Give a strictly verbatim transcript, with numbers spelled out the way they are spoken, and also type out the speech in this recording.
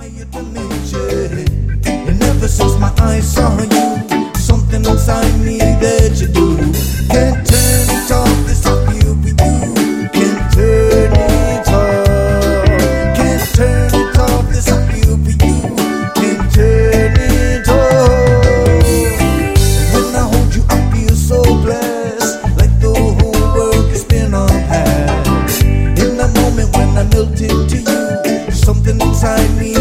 higher dimension. And ever since my eyes saw you, something inside me that you do. Can't turn it off, this I feel with you. Can't turn it off. Can't turn it off, this I feel with you. Can't turn it off. When I hold you, I feel so blessed, like the whole world can spin on past. In the moment when I melt into you, something inside me